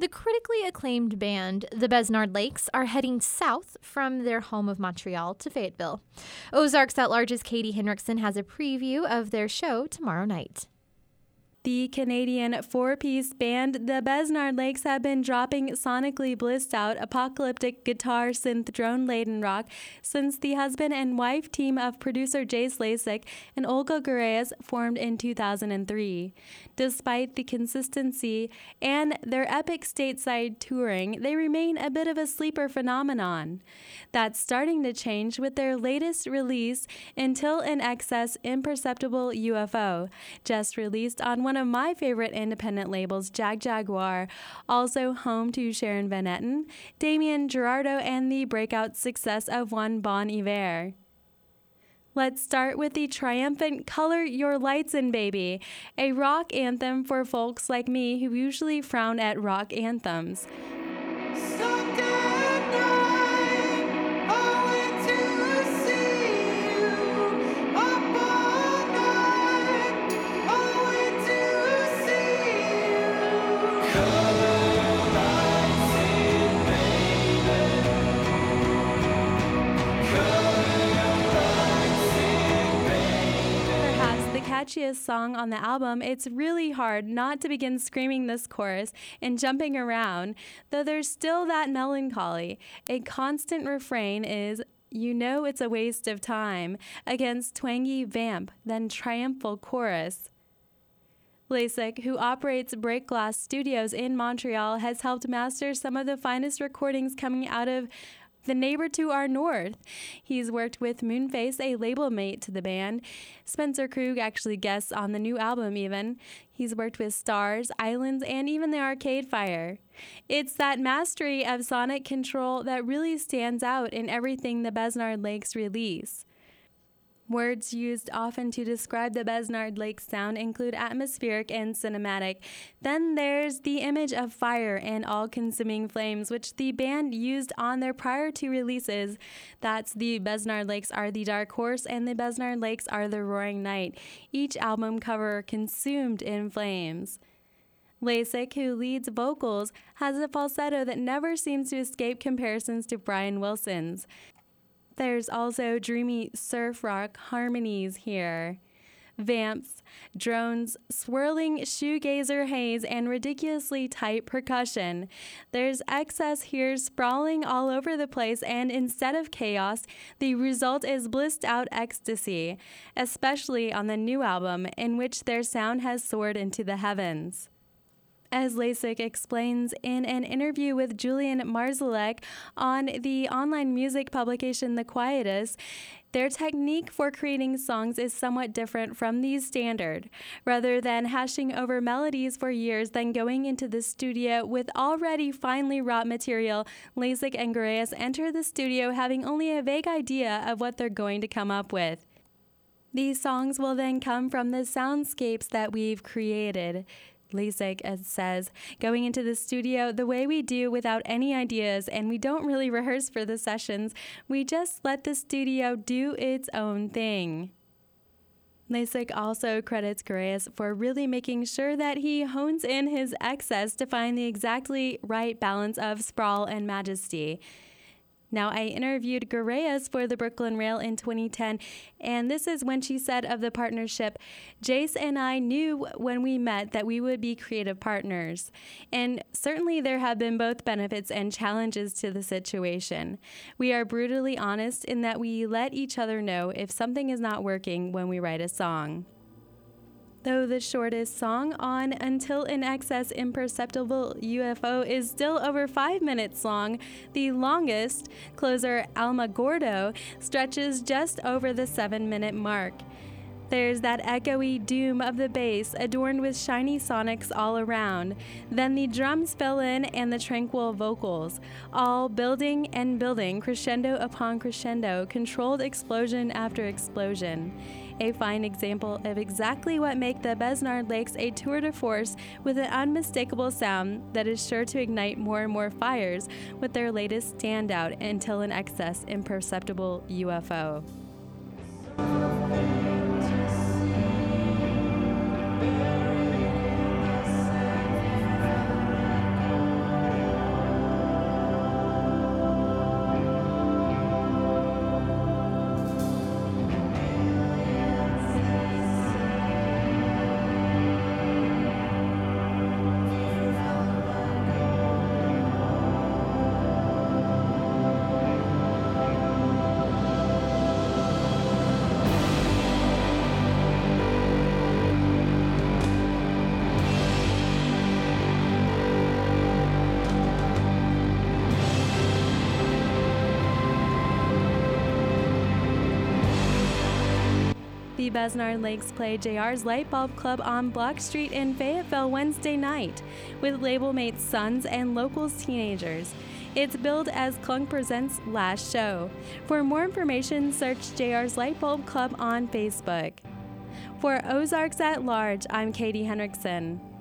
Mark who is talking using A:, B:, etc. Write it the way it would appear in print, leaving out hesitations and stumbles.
A: The critically acclaimed band, the Besnard Lakes, are heading south from their home of Montreal to Fayetteville. Ozarks at Large's Katie Henriksen has a preview of their show tomorrow night.
B: The Canadian four-piece band The Besnard Lakes have been dropping sonically blissed out apocalyptic guitar synth drone-laden rock since the husband and wife team of producer Jace Lasik and Olga Gureas formed in 2003. Despite the consistency and their epic stateside touring, they remain a bit of a sleeper phenomenon. That's starting to change with their latest release, Until in Excess Imperceptible UFO, just released on one of my favorite independent labels, Jaguar, also home to Sharon Van Etten, Damien Gerardo, and the breakout success of one Bon Iver. Let's start with the triumphant Color Your Lights In Baby, a rock anthem for folks like me who usually frown at rock anthems. Catchiest song on the album, it's really hard not to begin screaming this chorus and jumping around, though there's still that melancholy. A constant refrain is, "You know it's a waste of time," against twangy vamp, then triumphal chorus. Lasik, who operates Break Glass Studios in Montreal, has helped master some of the finest recordings coming out of the neighbor to our north. He's worked with Moonface, a label mate to the band. Spencer Krug actually guests on the new album even. He's worked with Stars, Islands, and even the Arcade Fire. It's that mastery of sonic control that really stands out in everything the Besnard Lakes release. Words used often to describe the Besnard Lakes sound include atmospheric and cinematic. Then there's the image of fire and all-consuming flames, which the band used on their prior two releases. That's The Besnard Lakes Are the Dark Horse and The Besnard Lakes Are the Roaring Night, each album cover consumed in flames. Lasik, who leads vocals, has a falsetto that never seems to escape comparisons to Brian Wilson's. There's also dreamy surf rock harmonies here. Vamps, drones, swirling shoegazer haze, and ridiculously tight percussion. There's excess here sprawling all over the place, and instead of chaos, the result is blissed out ecstasy, especially on the new album, in which their sound has soared into the heavens. As Lasik explains in an interview with Julian Marzalek on the online music publication The Quietus, their technique for creating songs is somewhat different from the standard. Rather than hashing over melodies for years, then going into the studio with already finely wrought material, Lasik and Gureas enter the studio having only a vague idea of what they're going to come up with. These songs will then come from the soundscapes that we've created. Lasik says, going into the studio the way we do without any ideas, and we don't really rehearse for the sessions. We just let the studio do its own thing. Lasik also credits Gureas for really making sure that he hones in his excess to find the exactly right balance of sprawl and majesty. Now, I interviewed Gureas for the Brooklyn Rail in 2010, and this is when she said of the partnership, "Jace and I knew when we met that we would be creative partners. And certainly there have been both benefits and challenges to the situation. We are brutally honest in that we let each other know if something is not working when we write a song." Though the shortest song on Until in Excess Imperceptible UFO is still over 5 minutes long, the longest, closer Alma Gordo, stretches just over the 7-minute mark. There's that echoey doom of the bass adorned with shiny sonics all around. Then the drums fill in and the tranquil vocals, all building and building, crescendo upon crescendo, controlled explosion after explosion. A fine example of exactly what make the Besnard Lakes a tour de force with an unmistakable sound that is sure to ignite more and more fires with their latest standout, Until in Excess Imperceptible UFO. The Besnard Lakes play JR's Light Bulb Club on Block Street in Fayetteville Wednesday night with label mates Sons and Locals Teenagers. It's billed as Clunk Presents Last Show. For more information, search JR's Light Bulb Club on Facebook. For Ozarks at Large, I'm Katie Henriksen.